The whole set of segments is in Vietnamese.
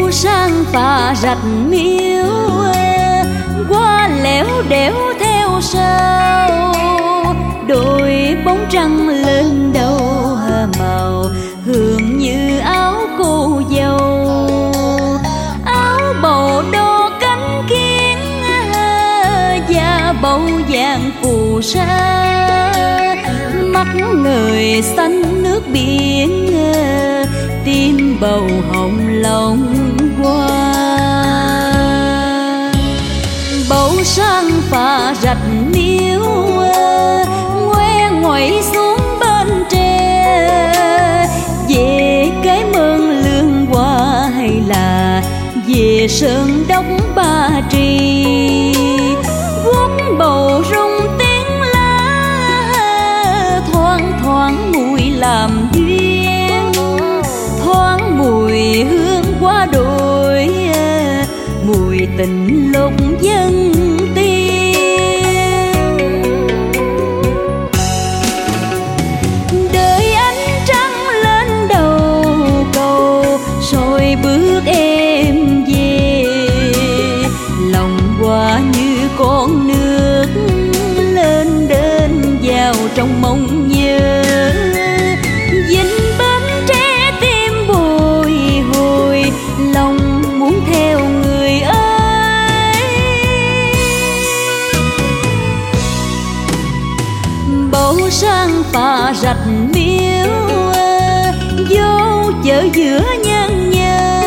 bầu sang phà rạch miếu, qua lẻo đẻo theo sau, đôi bóng trăng lên đầu màu hương như áo cô dâu. Áo bầu đo cánh kiến da bầu vàng phù sa, mắt người xanh nước biển, tim bầu hồng lòng hoa. Bầu sang phà rạch miếu, ngoe ngoẩy xuống bên tre, về cái mơn lương hoa hay là về sơn đốc Ba Tri. Vuốt bầu rung tiếng lá, thoang thoảng mùi làm duyên, thoáng mùi hương qua đồi, mùi tình lúc dân tiên. Đợi ánh trăng lên đầu cầu, rồi bước em về, lòng hoa như con nước lên đến vào trong mong nhớ. Dinh bến tre tim bồi hồi, lòng muốn theo người ơi. Bầu sang phà rạch miếu, vô chợ giữa nhân nhơ,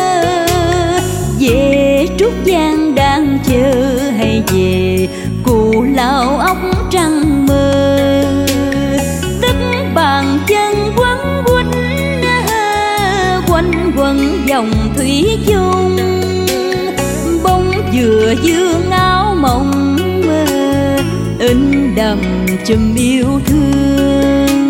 về Trúc Giang đang chờ hay về Cù Lao ốc trăng mơ. Tức bàn chân quấn quýt, quanh quần dòng thủy chung, bông dừa dương áo mộng, in đậm chùm yêu thương.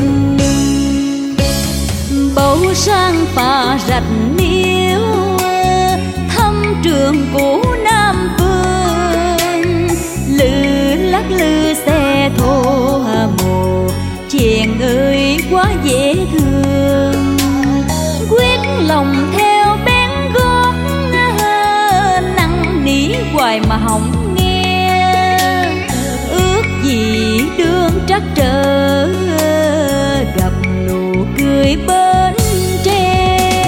Bầu sang phà rạch miếu, thăm trường cũ Nam Phương, lư lắc lư xe thô mồ, chèn ơi quá dễ thương. Quyết lòng theo bén gót, năn nỉ hoài mà hổng nghe, ước gì đương trắc trở, gặp nụ cười bên tre.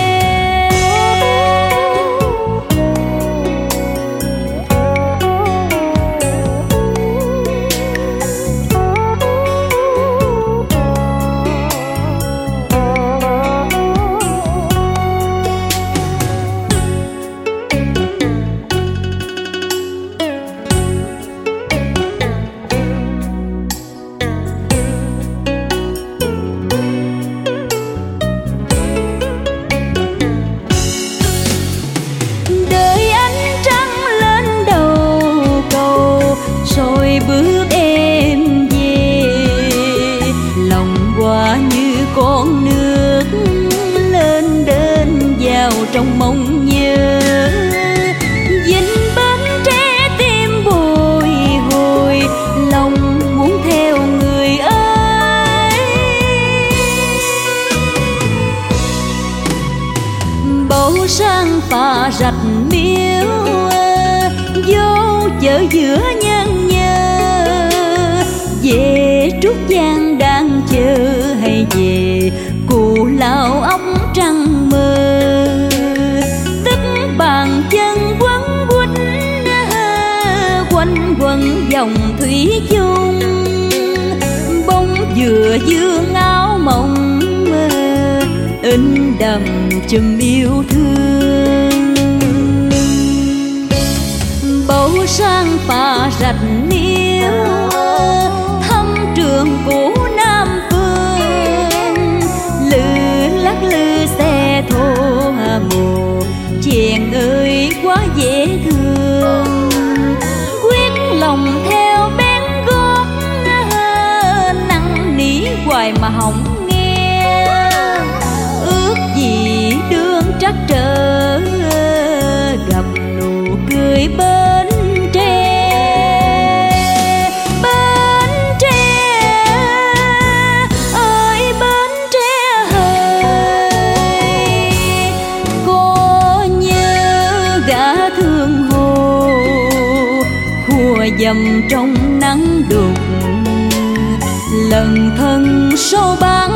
Rồi bước em về, lòng hoa như con nước lên đến vào trong mong nhớ. Dinh bến tre tim bồi hồi, lòng muốn theo người ơi. Bầu sang phà rạch miếu, vô chợ giữa nhân nhơ, về Trúc Giang đang chờ hay về Cù Lao ốc trăng mơ. Tức bàn chân quấn quýt, quanh quần dòng thủy chung, bông dừa dương áo mộng, in đậm chùm yêu thương. Bầu sang phà rạch miếu, thăm trường cũ Nam Phương, lư lắc lư xe thô mồ, chèn ơi quá dễ thương. Quyết lòng theo bén gót, năn nỉ hoài mà hổng nghe, ước gì đương trắc trở, gặp nụ cười bên tre. Bến tre ơi bến tre hỡi, có nhớ dầm trong nắng đục. Lần thân số 3